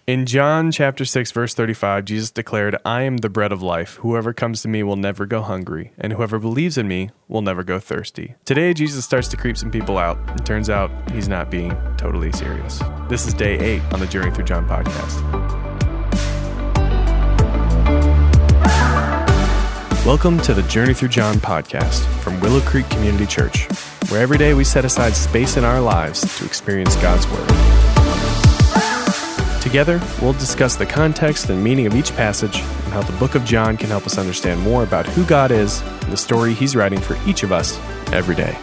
In John chapter 6, verse 35, Jesus declared, "I am the bread of life. Whoever comes to me will never go hungry, and whoever believes in me will never go thirsty." Today, Jesus starts to creep some people out. It turns out he's not being totally serious. This is day 8 on the Journey Through John podcast. Welcome to the Journey Through John podcast from Willow Creek Community Church, where every day we set aside space in our lives to experience God's Word. Together, we'll discuss the context and meaning of each passage and how the book of John can help us understand more about who God is and the story he's writing for each of us every day.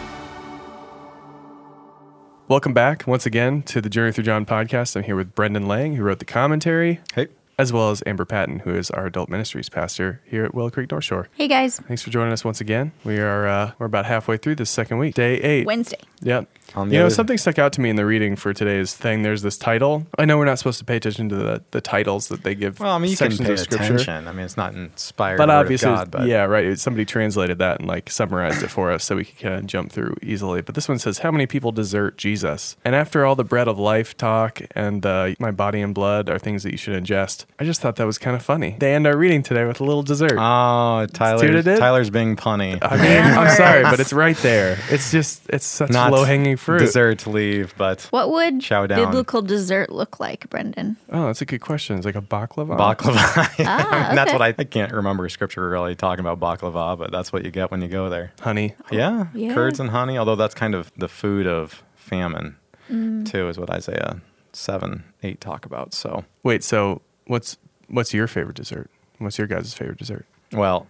Welcome back once again to the Journey Through John podcast. I'm here with Brendan Lang, who wrote the commentary. Hey. As well as Amber Patton, who is our adult ministries pastor here at Willow Creek North Shore. Hey guys. Thanks for joining us once again. We're about halfway through this second week, day 8. Wednesday. Yep. Something stuck out to me in the reading for today's thing. There's this title. I know we're not supposed to pay attention to the titles that they give. Well, I mean, you can sections pay of scripture. attention. I mean, it's not inspired But word obviously, of God. But yeah, right. Somebody translated that and summarized it for us so we could kind of jump through easily. But this one says, "How many people desert Jesus? And after all the bread of life talk and my body and blood are things that you should ingest." I just thought that was kind of funny. They end our reading today with a little dessert. Oh, Tyler's being punny. I mean, I'm sorry, but it's right there. It's such Not low-hanging fruit. Dessert to leave, but What would chow down. biblical dessert look like, Brendan? Oh, that's a good question. It's like a baklava? Baklava. I mean, that's okay. what I can't remember scripture really talking about baklava, but that's what you get when you go there. Honey. Yeah, Yeah. curds and honey, although that's kind of the food of famine, too, is what Isaiah 7:8 talk about. So, Wait, so what's your favorite dessert? What's your guys' favorite dessert? well,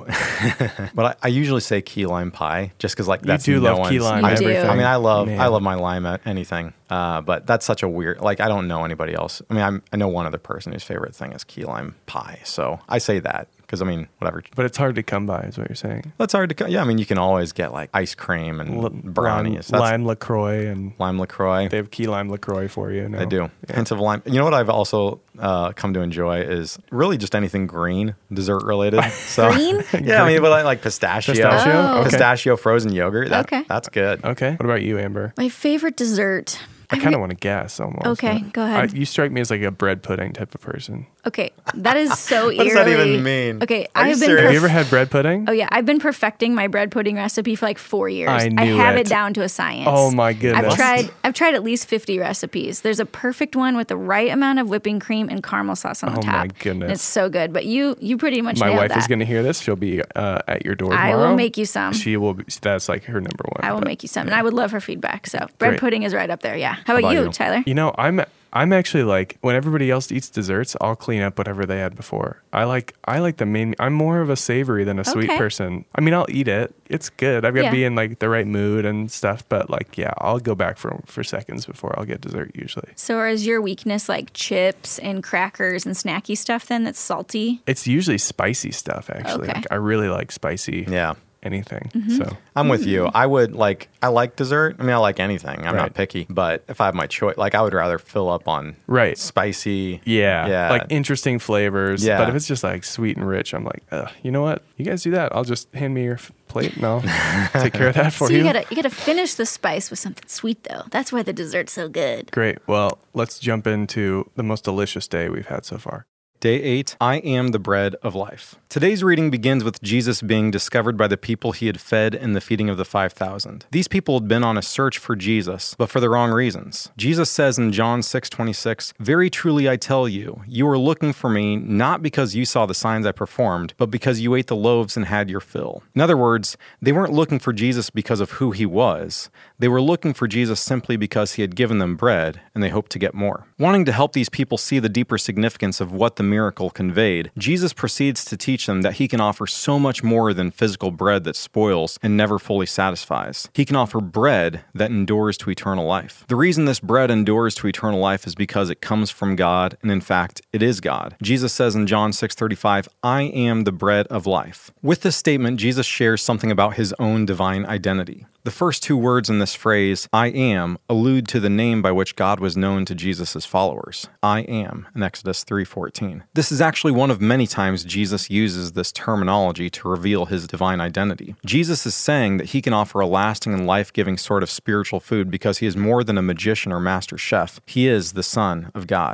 but I usually say key lime pie, just because that's you do no love one's- key lime You do. everything. I mean, I love Man. my lime at anything, but that's such a weird. I don't know anybody else. I mean, I know one other person whose favorite thing is key lime pie, so I say that because whatever. But it's hard to come by, is what you're saying. That's hard to. Yeah, I mean, you can always get ice cream and brownies. Lime LaCroix, and Lime LaCroix. they have key lime LaCroix for you. They do. Yeah. Hints of lime. You know what I've also come to enjoy is really just anything green, dessert related. So, Green? Yeah, I mean, but I like pistachio. Pistachio? Oh. Okay. Pistachio frozen yogurt. Okay. That's good. Okay. What about you, Amber? My favorite dessert. I kind of want to guess almost. Okay, but go ahead. You strike me as like a bread pudding type of person. Okay, that is so What does that eerily- even mean? Okay, Are I you have been. serious? Have you ever had bread pudding? Oh yeah, I've been perfecting my bread pudding recipe for 4 years. I knew have it. it down to a science. Oh, my goodness. I've tried at least 50 recipes. There's a perfect one with the right amount of whipping cream and caramel sauce on the Oh, top. my goodness. And it's so good. But you pretty much My nailed wife that. is going to hear this. She'll be at your door I tomorrow. will make you some. She will be, that's like her number one. I will but- make you some, and I would love her feedback. So bread Great. pudding is right up there. Yeah. How about about you, you? Tyler? You know, I'm actually when everybody else eats desserts, I'll clean up whatever they had before. I like the main. I'm more of a savory than a sweet Okay. person. I mean, I'll eat it. It's good. I've got to Yeah. be in the right mood and stuff. But I'll go back for seconds before I'll get dessert usually. So is your weakness like chips and crackers and snacky stuff then that's salty? It's usually spicy stuff actually. Okay. I really like spicy. Yeah. Anything. Mm-hmm. So I'm with you. I like dessert. I mean, I like anything. I'm Right. not picky, but if I have my choice, I would rather fill up on Right. spicy. yeah, like interesting flavors. Yeah. But if it's just sweet and rich, I'm like, you know what? You guys do that. I'll just hand me your plate and I'll take care of that for So you. you gotta finish the spice with something sweet though. That's why the dessert's so good. Great. Well, let's jump into the most delicious day we've had so far. Day 8, I am the bread of life. Today's reading begins with Jesus being discovered by the people he had fed in the feeding of the 5,000. These people had been on a search for Jesus, but for the wrong reasons. Jesus says in John 6:26, "Very truly I tell you, you are looking for me not because you saw the signs I performed, but because you ate the loaves and had your fill." In other words, they weren't looking for Jesus because of who he was. They were looking for Jesus simply because he had given them bread, and they hoped to get more. Wanting to help these people see the deeper significance of what the miracle conveyed, Jesus proceeds to teach them that he can offer so much more than physical bread that spoils and never fully satisfies. He can offer bread that endures to eternal life. The reason this bread endures to eternal life is because it comes from God, and in fact, it is God. Jesus says in John 6:35, "I am the bread of life." With this statement, Jesus shares something about his own divine identity. The first two words in this phrase, I am, allude to the name by which God was known to Jesus' followers. I am, in Exodus 3:14. This is actually one of many times Jesus uses this terminology to reveal his divine identity. Jesus is saying that he can offer a lasting and life-giving sort of spiritual food because he is more than a magician or master chef. He is the Son of God.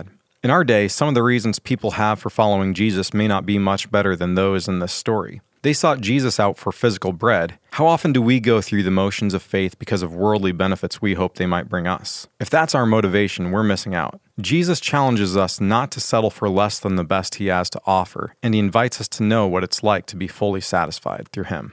In our day, some of the reasons people have for following Jesus may not be much better than those in this story. They sought Jesus out for physical bread. How often do we go through the motions of faith because of worldly benefits we hope they might bring us? If that's our motivation, we're missing out. Jesus challenges us not to settle for less than the best he has to offer, and he invites us to know what it's like to be fully satisfied through him.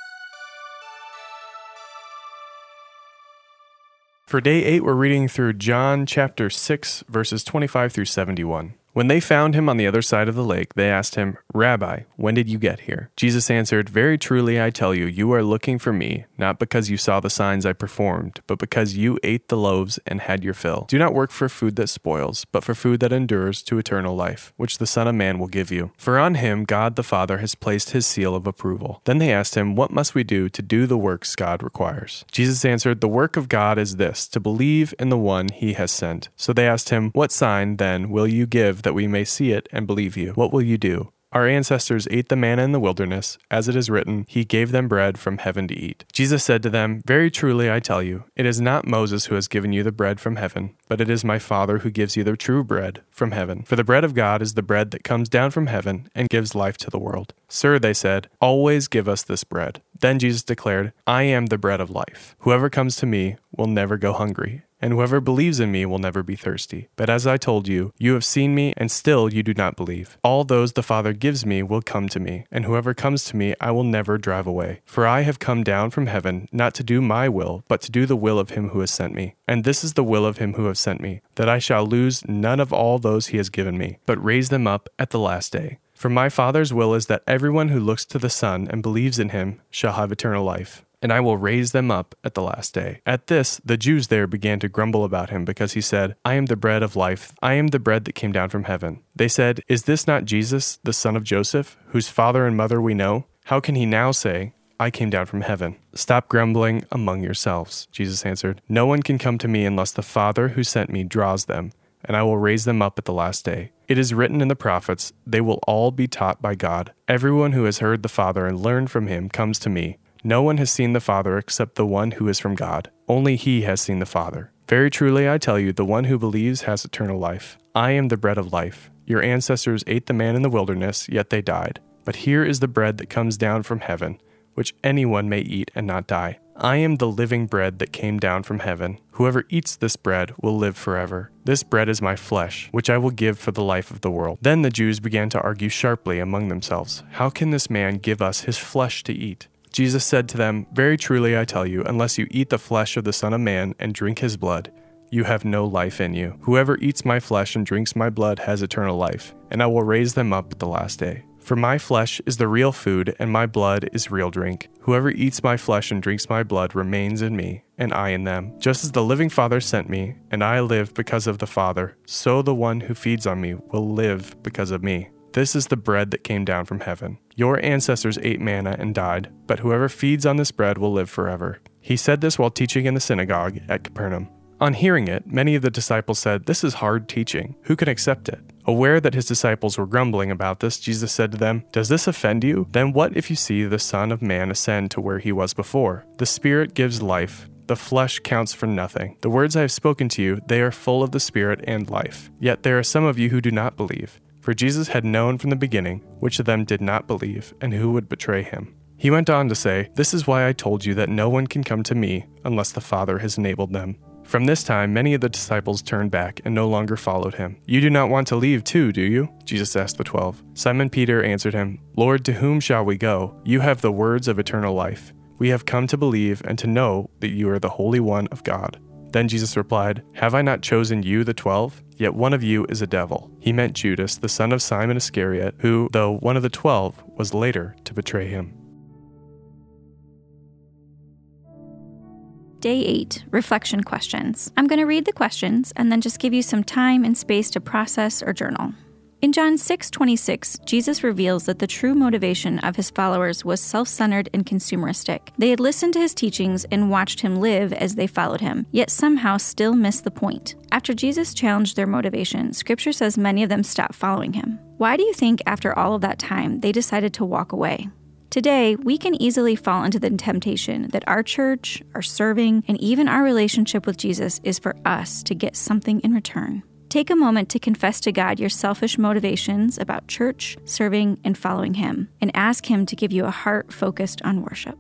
For day 8, we're reading through John chapter 6, verses 25 through 71. When they found him on the other side of the lake, they asked him, "Rabbi, when did you get here?" Jesus answered, "Very truly I tell you, you are looking for me, not because you saw the signs I performed, but because you ate the loaves and had your fill. Do not work for food that spoils, but for food that endures to eternal life, which the Son of Man will give you. For on him God the Father has placed his seal of approval." Then they asked him, "What must we do to do the works God requires?" Jesus answered, "The work of God is this, to believe in the one he has sent." So they asked him, "What sign, then, will you give that we may see it and believe you? What will you do? Our ancestors ate the manna in the wilderness. As it is written, he gave them bread from heaven to eat." Jesus said to them, "Very truly I tell you, it is not Moses who has given you the bread from heaven, but it is my Father who gives you the true bread from heaven. For the bread of God is the bread that comes down from heaven and gives life to the world." "Sir," they said, "always give us this bread." Then Jesus declared, "I am the bread of life. Whoever comes to me will never go hungry, and whoever believes in me will never be thirsty. But as I told you, you have seen me, and still you do not believe. All those the Father gives me will come to me, and whoever comes to me I will never drive away. For I have come down from heaven, not to do my will, but to do the will of him who has sent me. And this is the will of him who has sent me, that I shall lose none of all those he has given me, but raise them up at the last day. For my Father's will is that everyone who looks to the Son and believes in him shall have eternal life, and I will raise them up at the last day." At this, the Jews there began to grumble about him because he said, "I am the bread of life. I am the bread that came down from heaven." They said, "Is this not Jesus, the son of Joseph, whose father and mother we know? How can he now say, 'I came down from heaven'?" "Stop grumbling among yourselves," Jesus answered. "No one can come to me unless the Father who sent me draws them, and I will raise them up at the last day. It is written in the prophets, they will all be taught by God. Everyone who has heard the Father and learned from him comes to me. No one has seen the Father except the one who is from God. Only he has seen the Father. Very truly I tell you, the one who believes has eternal life. I am the bread of life. Your ancestors ate the manna in the wilderness, yet they died. But here is the bread that comes down from heaven, which anyone may eat and not die. I am the living bread that came down from heaven. Whoever eats this bread will live forever. This bread is my flesh, which I will give for the life of the world." Then the Jews began to argue sharply among themselves, "How can this man give us his flesh to eat?" Jesus said to them, "Very truly I tell you, unless you eat the flesh of the Son of Man and drink his blood, you have no life in you. Whoever eats my flesh and drinks my blood has eternal life, and I will raise them up at the last day. For my flesh is the real food, and my blood is real drink. Whoever eats my flesh and drinks my blood remains in me, and I in them. Just as the living Father sent me, and I live because of the Father, so the one who feeds on me will live because of me. This is the bread that came down from heaven. Your ancestors ate manna and died, but whoever feeds on this bread will live forever." He said this while teaching in the synagogue at Capernaum. On hearing it, many of the disciples said, "This is hard teaching. Who can accept it?" Aware that his disciples were grumbling about this, Jesus said to them, "Does this offend you? Then what if you see the Son of Man ascend to where he was before? The Spirit gives life. The flesh counts for nothing. The words I have spoken to you, they are full of the Spirit and life. Yet there are some of you who do not believe." For Jesus had known from the beginning which of them did not believe and who would betray him. He went on to say, "This is why I told you that no one can come to me unless the Father has enabled them." From this time, many of the disciples turned back and no longer followed him. "You do not want to leave too, do you?" Jesus asked the 12. Simon Peter answered him, "Lord, to whom shall we go? You have the words of eternal life. We have come to believe and to know that you are the Holy One of God." Then Jesus replied, "Have I not chosen you, the 12? Yet one of you is a devil." He meant Judas, the son of Simon Iscariot, who, though one of the 12, was later to betray him. Day 8, Reflection Questions. I'm going to read the questions and then just give you some time and space to process or journal. In John 6:26, Jesus reveals that the true motivation of his followers was self-centered and consumeristic. They had listened to his teachings and watched him live as they followed him, yet somehow still missed the point. After Jesus challenged their motivation, Scripture says many of them stopped following him. Why do you think after all of that time they decided to walk away? Today, we can easily fall into the temptation that our church, our serving, and even our relationship with Jesus is for us to get something in return. take a moment to confess to God your selfish motivations about church, serving, and following Him, and ask Him to give you a heart focused on worship.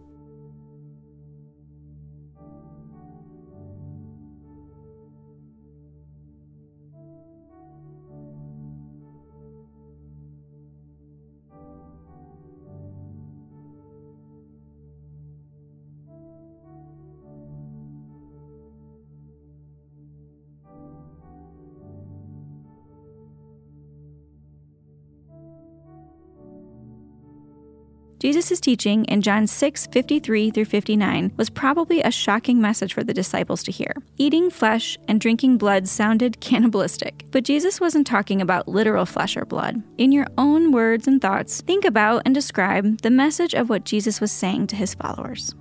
Jesus' teaching in John 6:53-59 was probably a shocking message for the disciples to hear. Eating flesh and drinking blood sounded cannibalistic, but Jesus wasn't talking about literal flesh or blood. In your own words and thoughts, think about and describe the message of what Jesus was saying to his followers.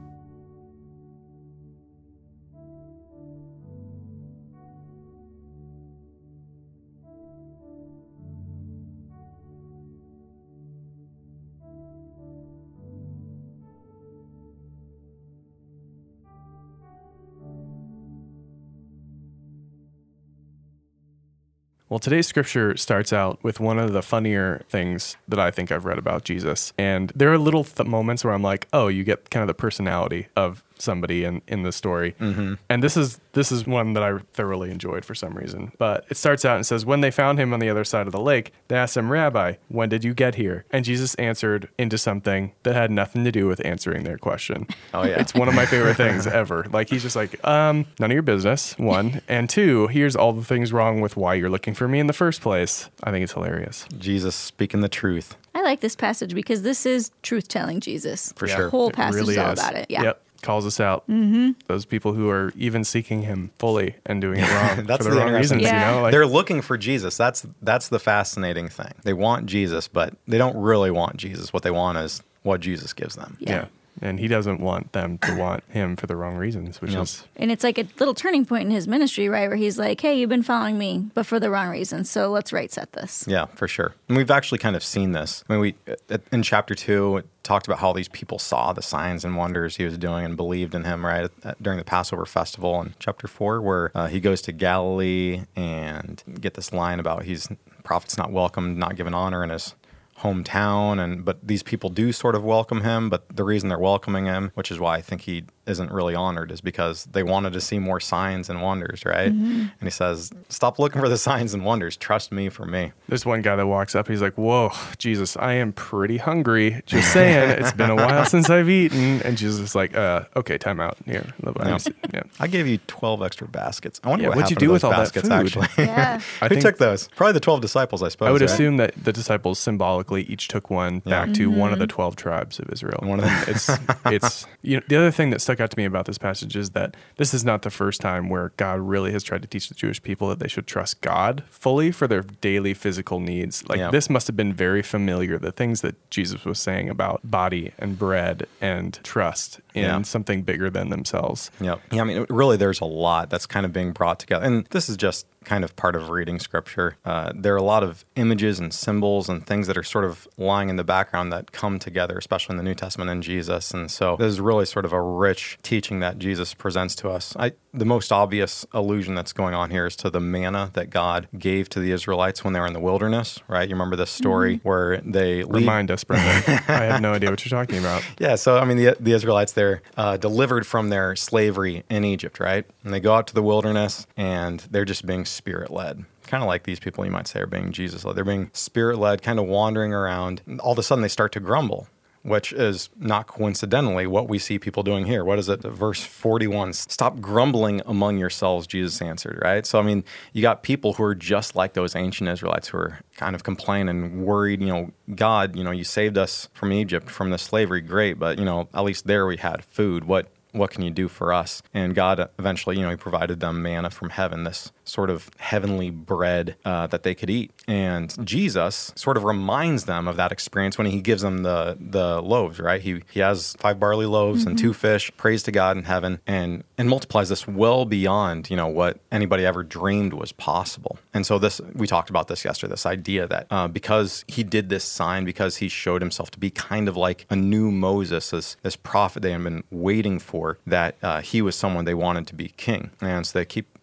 Well, today's scripture starts out with one of the funnier things that I think I've read about Jesus. And there are little moments where I'm like, oh, you get kind of the personality of somebody in the story. Mm-hmm. And this is one that I thoroughly enjoyed for some reason. But it starts out and says, when they found him on the other side of the lake, they asked him, Rabbi, when did you get here? And Jesus answered into something that had nothing to do with answering their question. Oh, yeah. It's one of my favorite things ever. Like, he's just like, none of your business, one. And two, here's all the things wrong with why you're looking for me in the first place. I think it's hilarious. Jesus speaking the truth. I like this passage because this is truth-telling Jesus. For sure. The whole It passage really is all is. about it. Yeah. Yep. Calls us out. Mm-hmm. Those people who are even seeking him fully and doing it wrong That's for the wrong interesting reasons, Yeah. you know? Like, They're looking for Jesus. That's the fascinating thing. They want Jesus, but they don't really want Jesus. What they want is what Jesus gives them. yeah. And he doesn't want them to want him for the wrong reasons, which Yep. is... And it's like a little turning point in his ministry, right? Where he's like, hey, you've been following me, but for the wrong reasons. So let's right set this. Yeah, for sure. And we've actually kind of seen this. I mean, in chapter 2, it talked about how these people saw the signs and wonders he was doing and believed in him, right, during the Passover festival. In chapter 4, where he goes to Galilee and get this line about prophet's not welcomed, not given honor in his hometown, but these people do sort of welcome him, but the reason they're welcoming him, which is why I think he isn't really honored, is because they wanted to see more signs and wonders, right? Mm-hmm. And he says, stop looking for the signs and wonders. Trust me for me. There's one guy that walks up. He's like, whoa, Jesus, I am pretty hungry. Just saying, it's been a while since I've eaten. And Jesus is like, okay, time out. Here. Yeah. I gave you 12 extra baskets. I wonder what what'd you happened do to with those all that baskets, food? actually. Yeah. Who took those? Probably the 12 disciples, I suppose. I would right? assume that the disciples symbolically each took one back to one of the 12 tribes of Israel. One of them. It's the other thing that stuck out to me about this passage is that this is not the first time where God really has tried to teach the Jewish people that they should trust God fully for their daily physical needs. Like, this must have been very familiar, the things that Jesus was saying about body and bread and trust in something bigger than themselves. Yeah. I mean, really, there's a lot that's kind of being brought together. And this is just kind of part of reading scripture. There are a lot of images and symbols and things that are sort of lying in the background that come together, especially in the New Testament and Jesus. And so this is really sort of a rich teaching that Jesus presents to us. The most obvious allusion that's going on here is to the manna that God gave to the Israelites when they were in the wilderness, right? You remember this story where they Remind us, Brendan. I have no idea what you're talking about. Yeah, so I mean, the Israelites, they're delivered from their slavery in Egypt, right? And they go out to the wilderness, and they're just being Spirit-led. Kind of like these people, you might say, are being Jesus-led. They're being Spirit-led, kind of wandering around. And all of a sudden, they start to grumble, which is not coincidentally what we see people doing here. What is it? Verse 41, stop grumbling among yourselves, Jesus answered, right? So, I mean, you got people who are just like those ancient Israelites who are kind of complaining, worried, God, you saved us from Egypt, from the slavery, great, but, at least there we had food. What can you do for us? And God eventually, he provided them manna from heaven, this sort of heavenly bread that they could eat. And Jesus sort of reminds them of that experience when he gives them the loaves, right? He has 5 barley loaves and 2 fish, prays to God in heaven, and multiplies this well beyond, what anybody ever dreamed was possible. And so we talked about this yesterday, this idea that because he did this sign, because he showed himself to be kind of like a new Moses, this prophet they had been waiting for, that he was someone they wanted to be king. And so they keep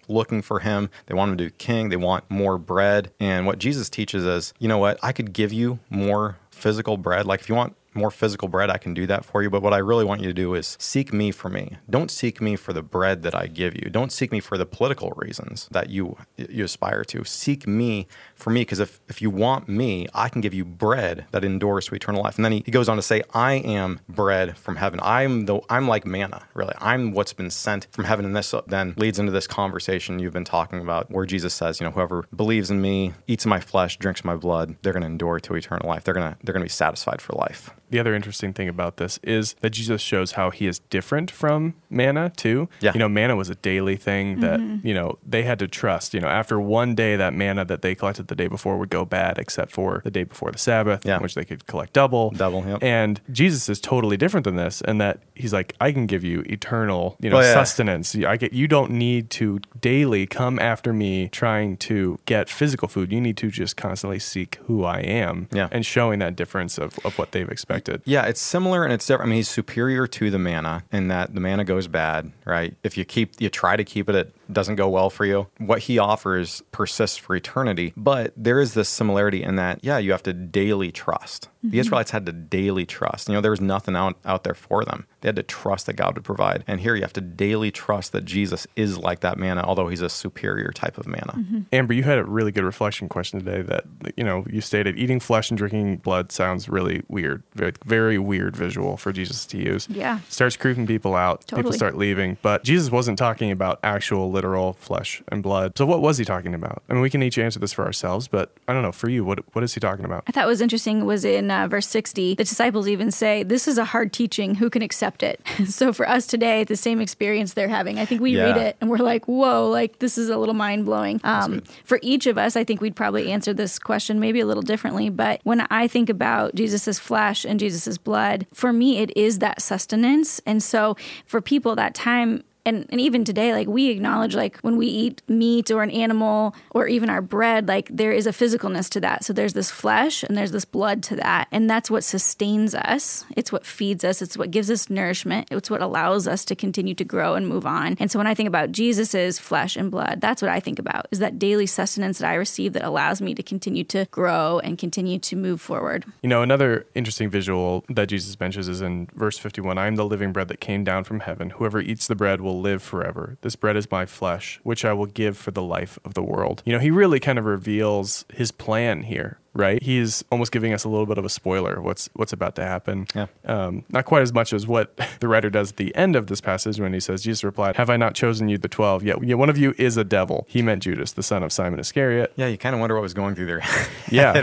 looking for him. They want him to be king. They want more bread. And what Jesus teaches is, you know what? I could give you more physical bread. Like if you want more physical bread, I can do that for you. But what I really want you to do is seek me for me. Don't seek me for the bread that I give you. Don't seek me for the political reasons that you aspire to. Seek me for me, because if you want me, I can give you bread that endures to eternal life. And then he goes on to say, I am bread from heaven. I'm like manna, really. I'm what's been sent from heaven. And this then leads into this conversation you've been talking about where Jesus says, whoever believes in me, eats my flesh, drinks my blood, they're going to endure to eternal life. They're going to be satisfied for life. The other interesting thing about this is that Jesus shows how he is different from manna too. Yeah. Manna was a daily thing that, they had to trust. After one day, that manna that they collected the day before would go bad, except for the day before the Sabbath, in which they could collect double. Yep. And Jesus is totally different than this, in that he's like, I can give you eternal, sustenance. You don't need to daily come after me trying to get physical food. You need to just constantly seek who I am, and showing that difference of what they've expected. Yeah, it's similar and it's different. I mean, he's superior to the manna in that the manna goes bad, right? If you try to keep it, it doesn't go well for you. What he offers persists for eternity. But there is this similarity in that, you have to daily trust. The Israelites had to daily trust. There was nothing out there for them. They had to trust that God would provide. And here you have to daily trust that Jesus is like that manna, although he's a superior type of manna. Amber, you had a really good reflection question today that, you stated eating flesh and drinking blood sounds really weird. Very, very weird visual for Jesus to use. Yeah. Starts creeping people out. Totally. People start leaving. But Jesus wasn't talking about actual literal flesh and blood. So what was he talking about? I mean, we can each answer this for ourselves, but I don't know, for you, what is he talking about? I thought was interesting was in verse 60, the disciples even say, this is a hard teaching, who can accept it? So for us today, the same experience they're having, I think we read it and we're like, whoa, like this is a little mind-blowing. For each of us, I think we'd probably answer this question maybe a little differently, but when I think about Jesus's flesh and Jesus's blood, for me, it is that sustenance. And so for people that time, and even today, like we acknowledge, like when we eat meat or an animal or even our bread, like there is a physicalness to that. So there's this flesh and there's this blood to that. And that's what sustains us. It's what feeds us. It's what gives us nourishment. It's what allows us to continue to grow and move on. And so when I think about Jesus's flesh and blood, that's what I think about, is that daily sustenance that I receive that allows me to continue to grow and continue to move forward. Another interesting visual that Jesus mentions is in verse 51, I am the living bread that came down from heaven. Whoever eats the bread will live forever. This bread is my flesh, which I will give for the life of the world. He really kind of reveals his plan here, right? He's almost giving us a little bit of a spoiler, what's about to happen. Yeah. Not quite as much as what the writer does at the end of this passage when he says, Jesus replied, have I not chosen you the 12? Yet one of you is a devil. He meant Judas, the son of Simon Iscariot. Yeah, you kind of wonder what was going through their head. Yeah.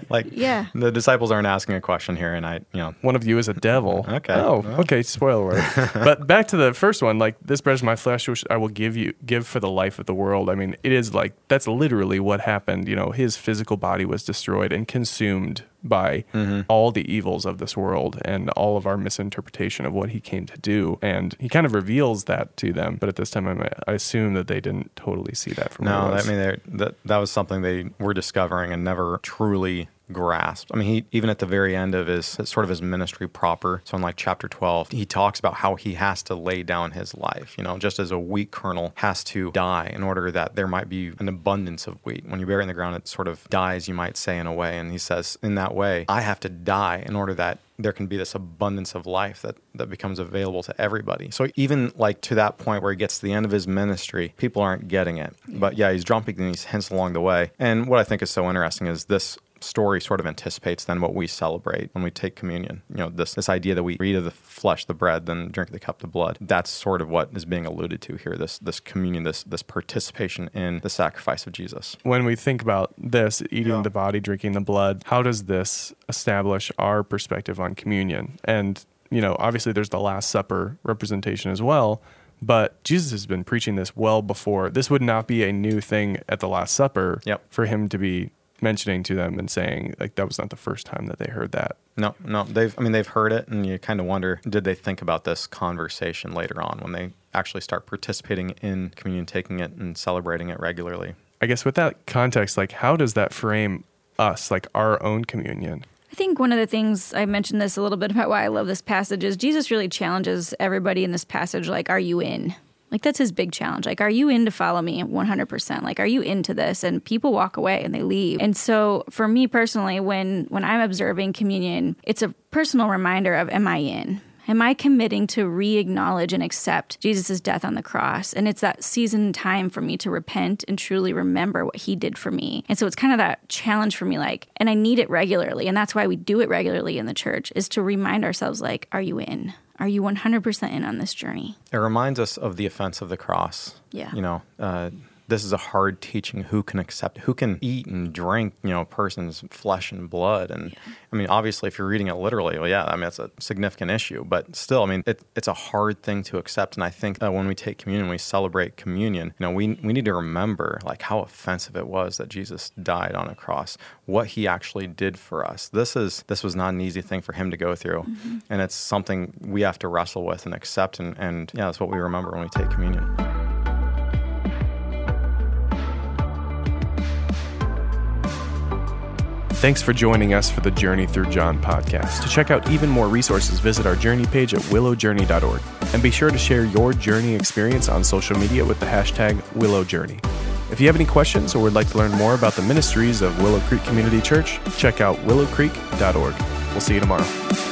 The disciples aren't asking a question here, and one of you is a devil. Okay. Oh, okay, spoiler alert. But back to the first one, like, this bread is my flesh, which I will give for the life of the world. I mean, it is like, that's literally what happened. His physical body was destroyed and consumed by all the evils of this world and all of our misinterpretation of what he came to do. And he kind of reveals that to them. But at this time, I assume that they didn't totally see that from No, I mean, that was something they were discovering and never truly grasped. I mean, he even at the very end of his ministry proper, so in like chapter 12, he talks about how he has to lay down his life, just as a wheat kernel has to die in order that there might be an abundance of wheat. When you bury it in the ground, it sort of dies, you might say, in a way. And he says, in that way, I have to die in order that there can be this abundance of life that becomes available to everybody. So even like to that point where he gets to the end of his ministry, people aren't getting it. But he's dropping these hints along the way. And what I think is so interesting is this story sort of anticipates then what we celebrate when we take communion. This idea that we eat of the flesh, the bread, then drink the cup, the blood. That's sort of what is being alluded to here, this communion, this participation in the sacrifice of Jesus. When we think about this, eating the body, drinking the blood, how does this establish our perspective on communion? And, obviously there's the Last Supper representation as well, but Jesus has been preaching this well before. This would not be a new thing at the Last Supper for him to be mentioning to them and saying, like, that was not the first time that they heard that. No, they've heard it, and you kind of wonder, did they think about this conversation later on when they actually start participating in communion, taking it and celebrating it regularly? I guess with that context, like, how does that frame us, like our own communion? I think one of the things, I mentioned this a little bit about why I love this passage, is Jesus really challenges everybody in this passage, like, are you in? Like, that's his big challenge. Like, are you in to follow me 100%? Like, are you into this? And people walk away and they leave. And so for me personally, when I'm observing communion, it's a personal reminder of, am I in? Am I committing to re-acknowledge and accept Jesus' death on the cross? And it's that season and time for me to repent and truly remember what he did for me. And so it's kind of that challenge for me, like, and I need it regularly. And that's why we do it regularly in the church, is to remind ourselves, like, are you in? Are you 100% in on this journey? It reminds us of the offense of the cross. Yeah. You know, this is a hard teaching. Who can accept, who can eat and drink, you know, a person's flesh and blood? And I mean, obviously, if you're reading it literally, well, yeah, I mean, it's a significant issue. But still, I mean, it's a hard thing to accept. And I think when we take communion, we celebrate communion, you know, we need to remember, like, how offensive it was that Jesus died on a cross, what he actually did for us. This was not an easy thing for him to go through. Mm-hmm. And it's something we have to wrestle with and accept. And yeah, that's what we remember when we take communion. Thanks for joining us for the Journey Through John podcast. To check out even more resources, visit our journey page at willowjourney.org. And be sure to share your journey experience on social media with the hashtag WillowJourney. If you have any questions or would like to learn more about the ministries of Willow Creek Community Church, check out willowcreek.org. We'll see you tomorrow.